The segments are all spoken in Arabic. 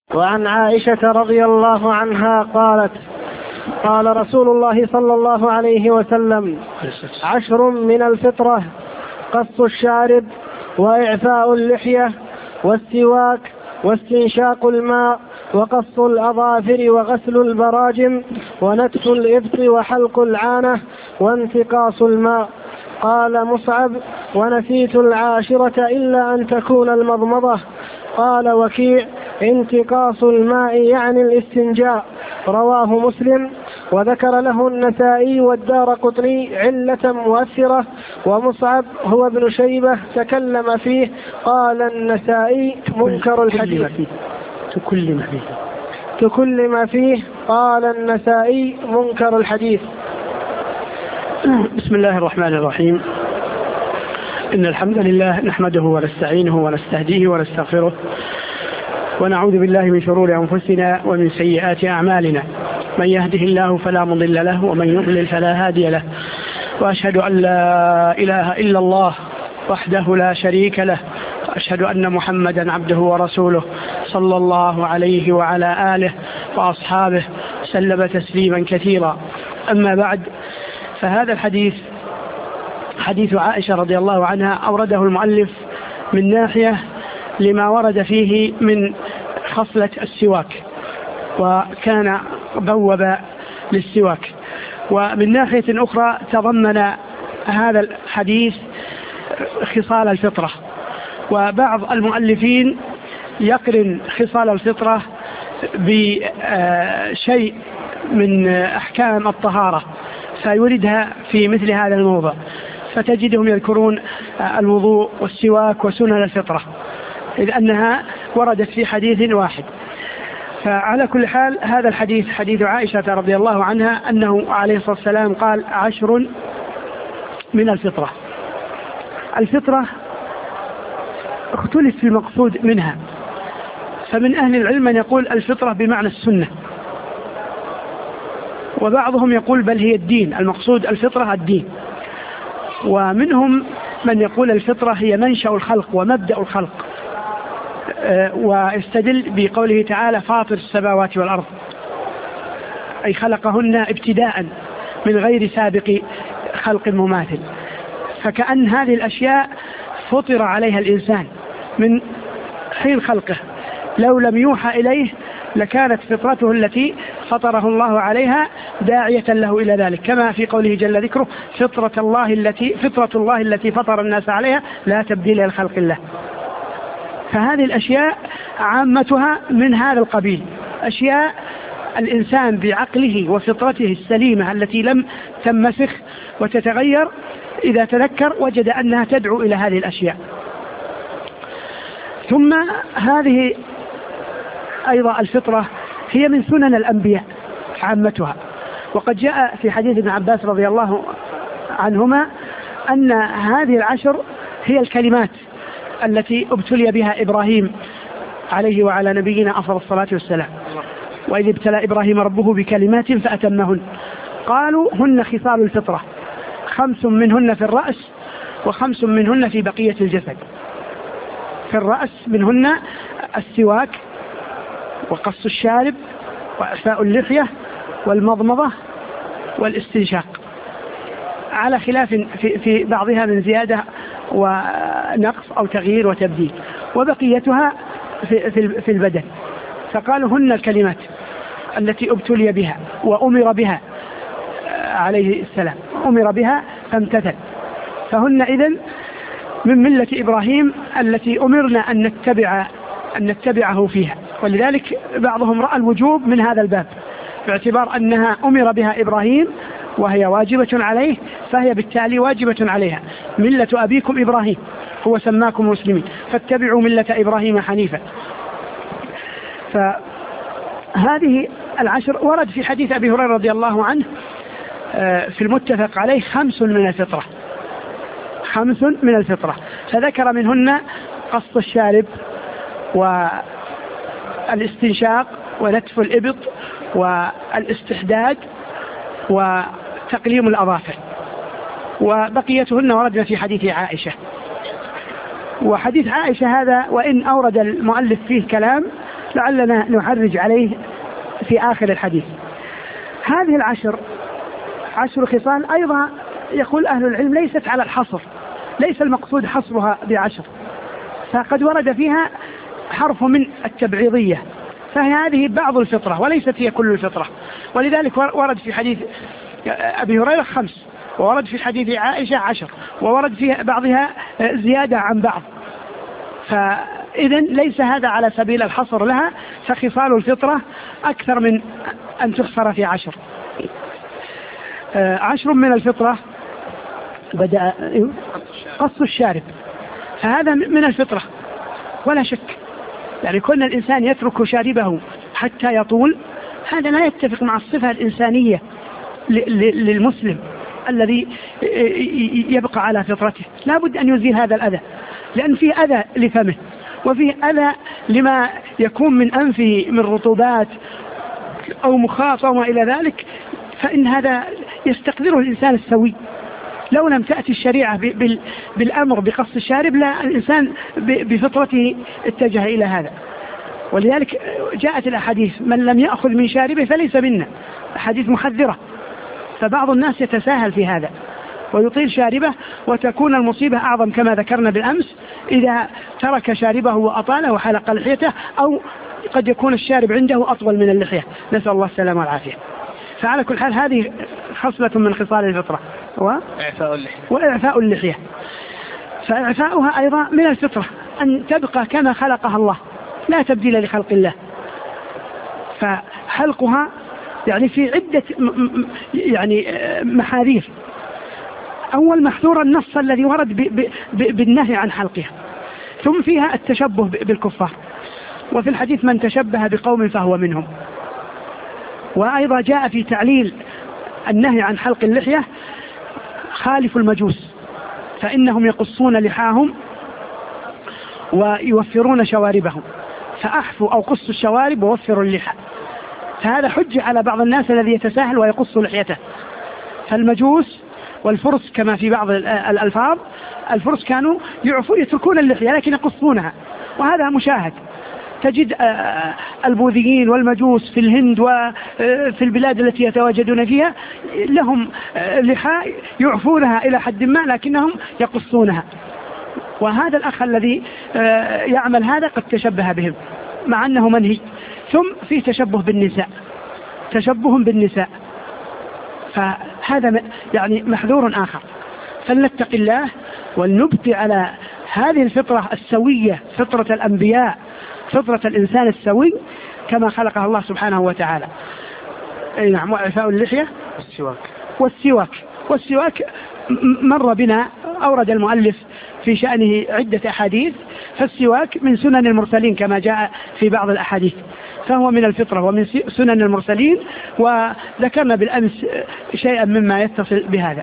وعن عائشة رضي الله عنها قالت: قال رسول الله صلى الله عليه وسلم: 10 من الفطرة: قص الشارب، وإعفاء اللحية، والسواك، واستنشاق الماء، وقص الأظافر، وغسل البراجم، ونتف الإبط، وحلق العانة، وانتقاص الماء. قال مصعب: ونسيت 10 إلا أن تكون المضمضة. قال وكيع: انتقاص الماء يعني الاستنجاء. رواه مسلم. وذكر له النسائي والدارقطني علة مؤثرة، ومصعب هو ابن شيبة تكلم فيه. قال النسائي: منكر الحديث. تكلم فيه. قال النسائي: منكر الحديث. بسم الله الرحمن الرحيم. إن الحمد لله نحمده ونستعينه ونستهديه ونستغفره، ونعوذ بالله من شرور أنفسنا ومن سيئات أعمالنا. من يهده الله فلا مضل له، ومن يضلل فلا هادي له. وأشهد أن لا إله إلا الله وحده لا شريك له، وأشهد أن محمدا عبده ورسوله صلى الله عليه وعلى آله وأصحابه سلم تسليما كثيرا. أما بعد، فهذا الحديث حديث عائشة رضي الله عنها أورده المؤلف من ناحية لما ورد فيه من خصلة السواك، وكان بوب للسواك. ومن ناحية أخرى تضمن هذا الحديث خصال الفطرة، وبعض المؤلفين يقرن خصال الفطرة بشيء من أحكام الطهارة فيوردها في مثل هذا الموضع، فتجدهم يذكرون الوضوء والسواك وسنن الفطرة، إذ أنها وردت في حديث واحد. فعلى كل حال، هذا الحديث حديث عائشة رضي الله عنها أنه عليه الصلاة والسلام قال: 10 من الفطرة. الفطرة اختلف في المقصود منها، فمن أهل العلم من يقول الفطرة بمعنى السنة، وبعضهم يقول بل هي الدين، المقصود الفطرة الدين. ومنهم من يقول الفطرة هي منشأ الخلق ومبدأ الخلق، ويستدل بقوله تعالى: فاطر السماوات والأرض، أي خلقهن ابتداء من غير سابق خلق مماثل. فكأن هذه الأشياء فطر عليها الإنسان من حين خلقه، لو لم يوحى إليه لكانت فطرته التي فطره الله عليها داعية له إلى ذلك، كما في قوله جل ذكره: فطرة الله التي فطر الناس عليها لا تبديل لخلق الله. فهذه الأشياء عامتها من هذا القبيل، أشياء الإنسان بعقله وفطرته السليمة التي لم تمسخ وتتغير إذا تذكر وجد أنها تدعو إلى هذه الأشياء. ثم هذه أيضا الفطرة هي من سنن الأنبياء عامتها، وقد جاء في حديث ابن عباس رضي الله عنهما أن هذه 10 هي الكلمات التي ابتلي بها إبراهيم عليه وعلى نبينا أفضل الصلاة والسلام: وإذ ابتلى إبراهيم ربه بكلمات فأتمهن. قالوا هن خصال الفطرة، 5 منهن في الرأس، و5 منهن في بقية الجسد. في الرأس منهن السواك، وقص الشارب، وإعفاء اللحية، والمضمضة، والاستنشاق، على خلاف في بعضها من زيادة ونقص أو تغيير وتبديل، وبقيتها في البدن. فقالوا هن الكلمات التي ابتلي بها وأمر بها عليه السلام، أمر بها فامتثل، فهن إذن من ملة إبراهيم التي أمرنا أن نتبعه فيها. ولذلك بعضهم رأى الوجوب من هذا الباب، باعتبار أنها أمر بها إبراهيم وهي واجبة عليه، فهي بالتالي واجبة عليها. ملة أبيكم إبراهيم هو سماكم مسلمين فاتبعوا ملة إبراهيم حنيفا. فهذه 10 ورد في حديث أبي هريرة رضي الله عنه في المتفق عليه: 5 من الفطرة، 5 من الفطرة. فذكر منهن قص الشارب، والاستنشاق، ونتف الإبط، والاستحداد، وتقليم الأظافر، وبقيتهن وردنا في حديث عائشة. وحديث عائشة هذا وإن أورد المؤلف فيه كلام لعلنا نحرج عليه في آخر الحديث. هذه 10 خصال أيضا يقول أهل العلم ليست على الحصر، ليس المقصود حصرها ب10، فقد ورد فيها حرف من التبعيضية، فهي هذه بعض الفطرة وليست هي كل الفطرة. ولذلك ورد في حديث أبي هريرة 5، وورد في حديث عائشة 10، وورد في بعضها زيادة عن بعض. فإذن ليس هذا على سبيل الحصر لها، فخصال الفطرة أكثر من أن تحصر في 10. 10 من الفطرة بدأ قص الشارب، فهذا من الفطرة ولا شك. يعني كون الإنسان يترك شاربه حتى يطول، هذا لا يتفق مع الصفة الإنسانية للمسلم الذي يبقى على فطرته. لا بد أن يزيل هذا الأذى، لأن فيه أذى لفمه وفيه أذى لما يكون من أنفه من رطوبات أو مخاط وما إلى ذلك، فإن هذا يستقدره الإنسان السوي. لو لم تأتي الشريعة بالأمر بقص الشارب، لا الإنسان بفطرته اتجه إلى هذا. ولذلك جاءت الأحاديث من لم يأخذ من شاربه فليس منا، أحاديث محذرة. فبعض الناس يتساهل في هذا ويطيل شاربه، وتكون المصيبة أعظم كما ذكرنا بالأمس إذا ترك شاربه وأطاله وحلق لحيته، أو قد يكون الشارب عنده أطول من اللحية، نسأل الله السلامة والعافية. فعلى كل حال هذه خصلة من خصال الفطرة، وإعفاء اللحية. فإعفاؤها أيضا من الفطرة، أن تبقى كما خلقها الله، لا تبديل لخلق الله. فحلقها يعني في عدة يعني محاذير. أول محذور النص الذي ورد بالنهي عن حلقها، ثم فيها التشبه بالكفار، وفي الحديث من تشبه بقوم فهو منهم. وأيضا جاء في تعليل النهي عن حلق اللحية خالف المجوس، فإنهم يقصون لحاهم ويوفرون شواربهم، فأحفوا أو قصوا الشوارب ووفروا اللحى. فهذا حجة على بعض الناس الذي يتساهل ويقص لحيته. فالمجوس والفرس كما في بعض الألفاظ، الفرس كانوا يتركون اللحية لكن يقصونها، وهذا مشاهد. تجد البوذيين والمجوس في الهند وفي البلاد التي يتواجدون فيها لهم لحى يعفونها إلى حد ما لكنهم يقصونها. وهذا الأخ الذي يعمل هذا قد تشبه بهم مع أنه منهي. ثم في تشبه بالنساء، فهذا يعني محذور آخر. فلنتق الله ولنبقي على هذه الفطرة السوية، فطرة الأنبياء، فطرة الإنسان السوي كما خلقه الله سبحانه وتعالى. أي نعم. وإعفاء اللحية والسواك مر بنا، أورد المؤلف في شأنه عدة أحاديث. فالسواك من سنن المرسلين كما جاء في بعض الأحاديث، فهو من الفطرة ومن سنن المرسلين، وذكرنا بالأمس شيئا مما يتصل بهذا.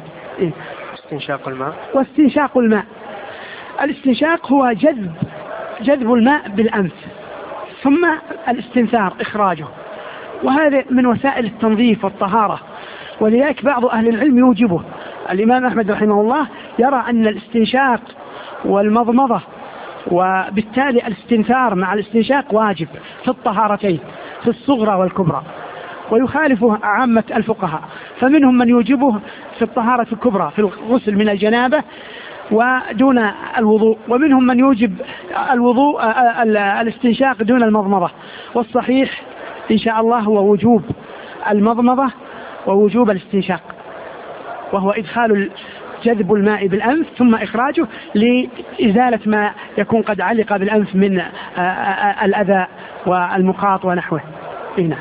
واستنشاق الماء. الاستنشاق هو جذب الماء بالأنف، ثم الاستنثار إخراجه، وهذا من وسائل التنظيف والطهارة. ولذلك بعض أهل العلم يوجبه. الإمام أحمد رحمه الله يرى أن الاستنشاق والمضمضة وبالتالي الاستنثار مع الاستنشاق واجب في الطهارتين، في الصغرى والكبرى، ويخالفه عامة الفقهاء. فمنهم من يوجبه في الطهارة الكبرى في الغسل من الجنابة ودون الوضوء، ومنهم من يوجب الوضوء الاستنشاق دون المضمضة. والصحيح إن شاء الله هو وجوب المضمضة ووجوب الاستنشاق، وهو إدخال جذب الماء بالأنف ثم إخراجه لإزالة ما يكون قد علق بالأنف من الأذى والمخاط ونحوه. هنا.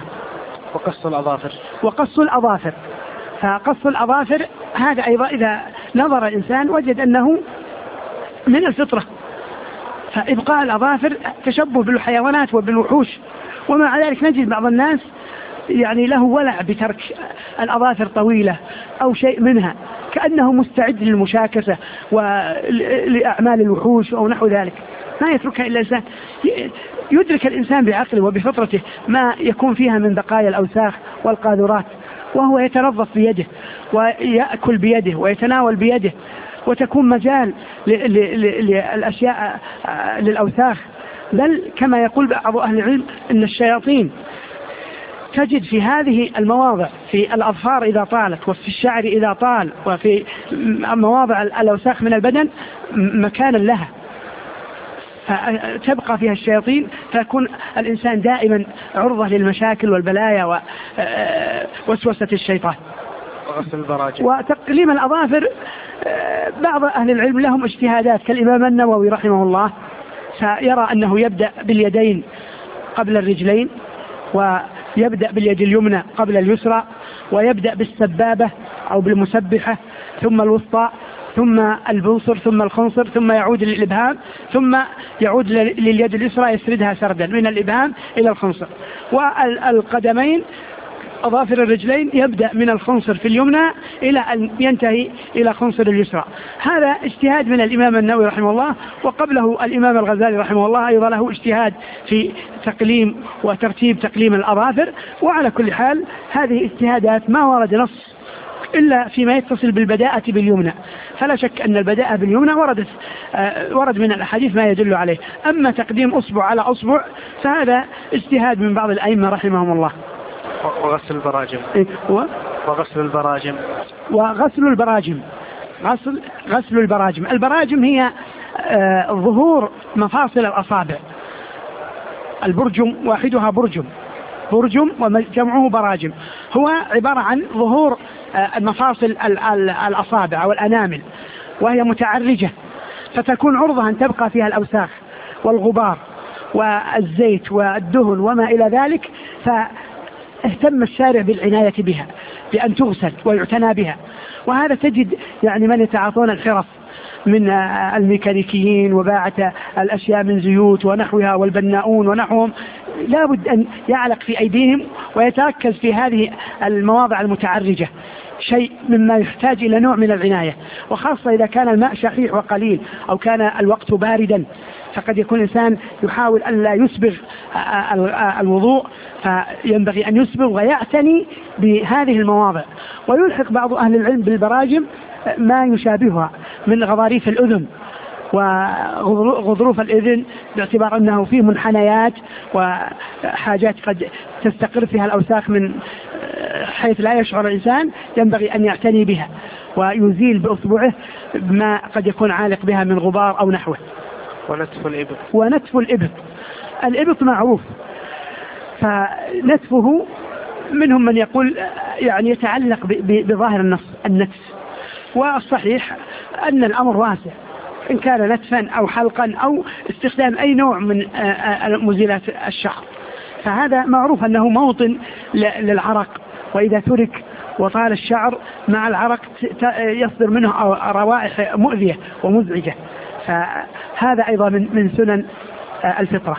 وقص الأظافر. فقص الأظافر هذا أيضا إذا نظر الإنسان وجد أنه من الفطرة. فإبقاء الأظافر تشبه بالحيوانات وبالوحوش، ومع ذلك نجد بعض الناس يعني له ولع بترك الأظافر طويلة أو شيء منها، كأنه مستعد للمشاكسة ولأعمال الوحوش أو نحو ذلك. ما يتركها إلا الإنسان. يدرك الإنسان بعقله وبفطرته ما يكون فيها من بقايا الأوساخ والقاذورات، وهو يتنظف بيده ويأكل بيده ويتناول بيده، وتكون مجال للأشياء للأوساخ بل كما يقول بعض أهل العلم أن الشياطين تجد في هذه المواضع، في الأظفار إذا طالت، وفي الشعر إذا طال، وفي مواضع الأوساخ من البدن مكانا لها، تبقى فيها الشياطين، فيكون الإنسان دائما عرضة للمشاكل والبلايا ووسوسة الشيطان. وتقليم الأظافر بعض أهل العلم لهم اجتهادات، كالإمام النووي رحمه الله سيرى أنه يبدأ باليدين قبل الرجلين، ويبدأ باليد اليمنى قبل اليسرى، ويبدأ بالسبابة أو بالمسبحة، ثم الوسطى، ثم البنصر، ثم الخنصر، ثم يعود للإبهام، ثم يعود لليد اليسرى يسردها سردا من الإبهام إلى الخنصر. والقدمين أظافر الرجلين يبدأ من الخنصر في اليمنى إلى أن ينتهي إلى خنصر اليسرى. هذا اجتهاد من الإمام النووي رحمه الله، وقبله الإمام الغزالي رحمه الله أيضا له اجتهاد في تقليم وترتيب تقليم الأظافر. وعلى كل حال هذه اجتهادات ما ورد نص إلا فيما يتصل بالبداءة باليمنى، فلا شك أن البداءة باليمنى ورد من الأحاديث ما يدل عليه. أما تقديم أصبع على أصبع فهذا اجتهاد من بعض الأئمة رحمهم الله. وغسل البراجم. وغسل البراجم. وغسل البراجم. غسل البراجم. البراجم هي ظهور مفاصل الأصابع. البرجم واحدها برجم وجمعه براجم، هو عبارة عن ظهور مفاصل الأصابع أو الأنامل، وهي متعرجة، فتكون عرضة أن تبقى فيها الأوساخ والغبار والزيت والدهن وما إلى ذلك، فاهتم الشارع بالعناية بها بأن تغسل ويعتنى بها. وهذا تجد يعني من يتعاطون الحرف من الميكانيكيين وباعة الأشياء من زيوت ونحوها والبناؤون ونحوهم لابد أن يعلق في أيديهم ويتركز في هذه المواضع المتعرجة، شيء مما يحتاج إلى نوع من العناية، وخاصة إذا كان الماء شحيح وقليل أو كان الوقت باردا، فقد يكون الإنسان يحاول أن لا يسبغ الوضوء، فينبغي أن يسبغ ويعتني بهذه المواضع. ويلحق بعض أهل العلم بالبراجم ما يشابهها من غضاريف الأذن وغضروف الإذن، باعتبار أنه فيه منحنيات وحاجات قد تستقر فيها الأوساخ من حيث لا يشعر الإنسان، ينبغي أن يعتني بها ويزيل بأصبعه ما قد يكون عالق بها من غبار أو نحوه. ونتف الإبط. الإبط معروف، فنتفه منهم من يقول يعني يتعلق بظاهر النص النتف، والصحيح أن الأمر واسع، إن كان نتفا أو حلقا أو استخدام أي نوع من مزيلات الشعر، فهذا معروف أنه موطن للعرق، وإذا ترك وطال الشعر مع العرق يصدر منه روائح مؤذية ومزعجة، فهذا أيضا من سنن الفطرة.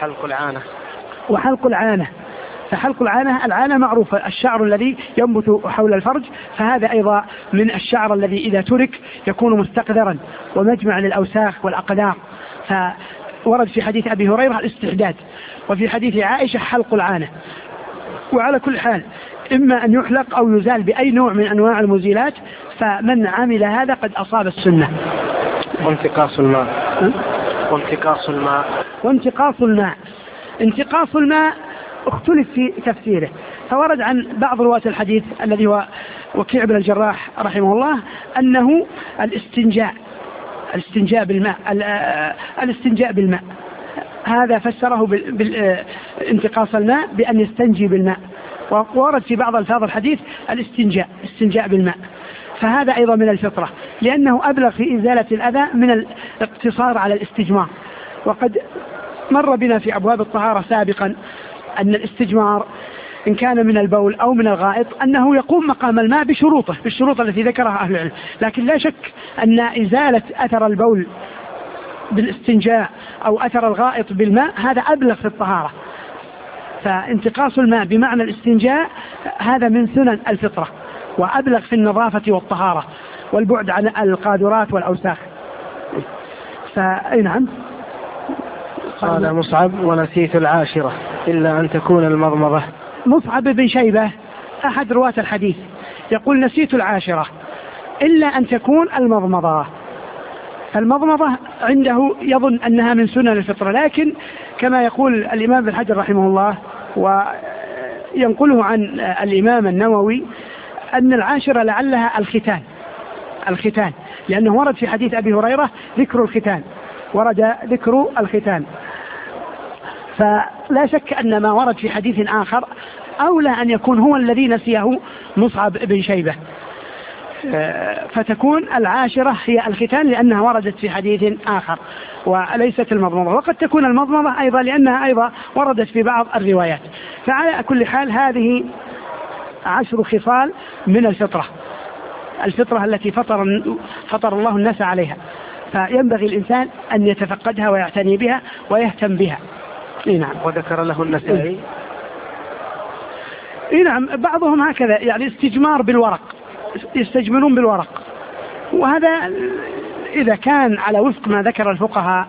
وحلق العانة. فحلق العانة معروفة، الشعر الذي ينبت حول الفرج، فهذا أيضا من الشعر الذي إذا ترك يكون مستقذرا ومجمع للأوساخ والأقدار، فورد في حديث أبي هريرة الاستحداد، وفي حديث عائشة حلق العانة. وعلى كل حال إما أن يحلق أو يزال بأي نوع من أنواع المزيلات، فمن عمل هذا قد أصاب السنة. وانتقاص الماء اختلف في تفسيره، فورد عن بعض رواة الحديث الذي هو وكيع بن الجراح رحمه الله أنه الاستنجاء بالماء، هذا فسره بالانتقاص الماء بأن يستنجي بالماء. وورد في بعض الفاظ الحديث الاستنجاء بالماء، فهذا أيضا من الفطرة، لأنه أبلغ في إزالة الأذى من الاقتصار على الاستجمار. وقد مر بنا في أبواب الطهارة سابقا أن الاستجمار إن كان من البول أو من الغائط أنه يقوم مقام الماء بالشروط التي ذكرها أهل العلم، لكن لا شك أن إزالة أثر البول بالاستنجاء أو أثر الغائط بالماء هذا أبلغ في الطهارة. فانتقاص الماء بمعنى الاستنجاء هذا من سنن الفطرة، وأبلغ في النظافة والطهارة والبعد عن القاذورات والأوساخ. فنعم. قال مصعب: ونسيت العاشرة إلا أن تكون المضمضة. مصعب بن شيبة أحد رواة الحديث يقول: نسيت العاشرة إلا أن تكون المضمضة. فالمضمضة عنده يظن أنها من سنن الفطرة، لكن كما يقول الإمام ابن حجر رحمه الله وينقله عن الإمام النووي أن العاشرة لعلها الختان، لأنه ورد في حديث أبي هريرة ذكر الختان، ورد ذكر الختان، فلا شك أن ما ورد في حديث آخر أولى أن يكون هو الذي نسيه مصعب بن شيبة، فتكون العاشرة هي الختان لأنها وردت في حديث آخر وليست المضمضة. وقد تكون المضمضة أيضا لأنها أيضا وردت في بعض الروايات. فعلى كل حال هذه 10 خصال من الفطرة التي فطر الله الناس عليها، فينبغي الإنسان أن يتفقدها ويعتني بها ويهتم بها. نعم. وذكر له النسائي نعم بعضهم هكذا يعني استجمار بالورق، يستجمرون بالورق، وهذا إذا كان على وفق ما ذكر الفقهاء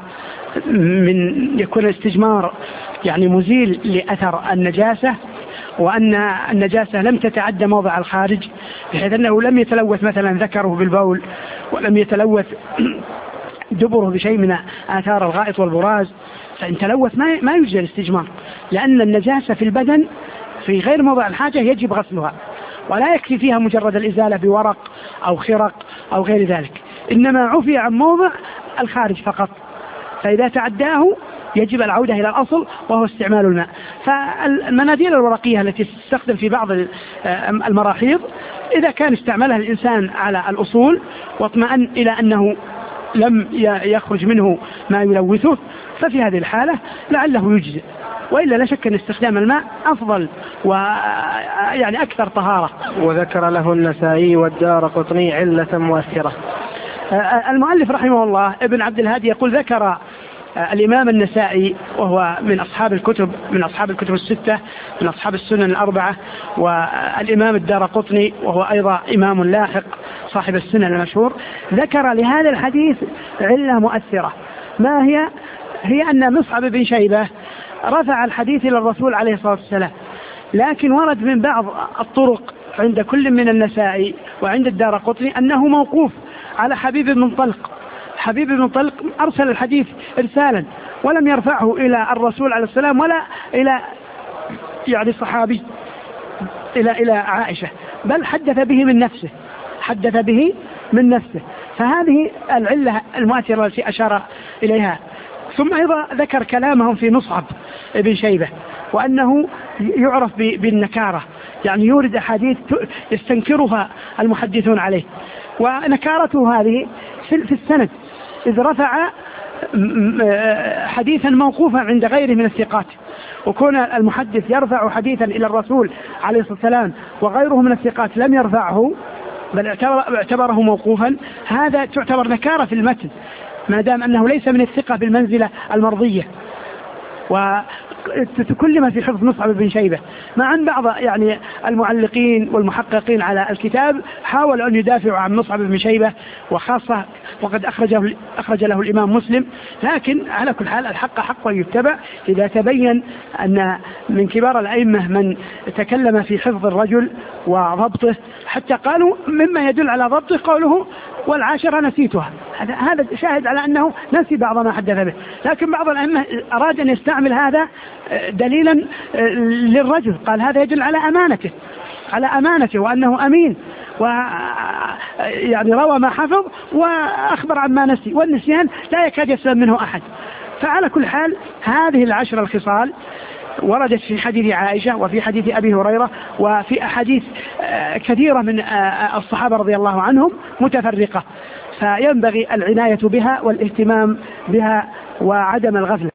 من يكون الاستجمار يعني مزيل لأثر النجاسة، وأن النجاسة لم تتعدى موضع الخارج بحيث أنه لم يتلوث مثلا ذكره بالبول ولم يتلوث دبره بشيء من آثار الغائط والبراز، فإن تلوث ما يوجد الاستجمار، لأن النجاسة في البدن في غير موضع الحاجة يجب غسلها، ولا يكفي فيها مجرد الإزالة بورق أو خرق أو غير ذلك، إنما عفي عن موضع الخارج فقط، فإذا تعداه يجب العودة إلى الأصل وهو استعمال الماء. فالمناديل الورقية التي تستخدم في بعض المراحيض إذا كان استعملها الإنسان على الأصول واطمأن إلى أنه لم يخرج منه ما يلوثه ففي هذه الحالة لعله يجزئ، وإلا لا شك أن استخدام الماء أفضل ويعني أكثر طهارة. وذكر له النسائي والدارقطني علة مؤثرة. المؤلف رحمه الله ابن عبد الهادي يقول ذكر الإمام النسائي وهو من أصحاب الكتب الستة من أصحاب السنن الأربعة، والإمام الدارقطني وهو أيضا إمام لاحق صاحب السنن المشهور، ذكر لهذا الحديث علة مؤثرة. ما هي أن مصعب بن شيبة رفع الحديث إلى الرسول عليه الصلاة والسلام، لكن ورد من بعض الطرق عند كل من النسائي وعند الدارقطني أنه موقوف على حبيب بن طلق. حبيب بن طلق أرسل الحديث إرسالا ولم يرفعه إلى الرسول عليه السلام ولا إلى يعني صحابي إلى عائشة، بل حدث به من نفسه. فهذه العلة المؤثرة التي أشار إليها. ثم أيضا ذكر كلامهم في مصعب بن شيبة وأنه يعرف بالنكارة، يعني يورد أحاديث يستنكرها المحدثون عليه، ونكارته هذه في السند، إذ رفع حديثا موقوفا عند غيره من الثقات، وكون المحدث يرفع حديثا إلى الرسول عليه الصلاة والسلام وغيره من الثقات لم يرفعه بل اعتبره موقوفا، هذا تعتبر نكارة في المتن ما دام أنه ليس من الثقة بالمنزلة المرضية. وتكلم في حفظ مصعب بن شيبة، مع أن بعض يعني المعلقين والمحققين على الكتاب حاولوا أن يدافعوا عن مصعب بن شيبة، وخاصة وقد أخرج له الإمام مسلم، لكن على كل حال الحق حق يتبع إذا تبين أن من كبار الأئمة من تكلم في حفظ الرجل وضبطه، حتى قالوا مما يدل على ضبطه قوله والعاشرة نسيتها، هذا شاهد على أنه نسي بعض ما حدث به. لكن بعض الأئمة أراد أن يستعمل هذا دليلا للرجل، قال هذا يدل على أمانته وأنه أمين، ويعني روى ما حفظ وأخبر عن ما نسي، والنسيان لا يكاد يسلم منه أحد. فعلى كل حال هذه 10 الخصال وردت في حديث عائشة وفي حديث أبي هريرة وفي أحاديث كثيرة من الصحابة رضي الله عنهم متفرقة، فينبغي العناية بها والاهتمام بها وعدم الغفلة.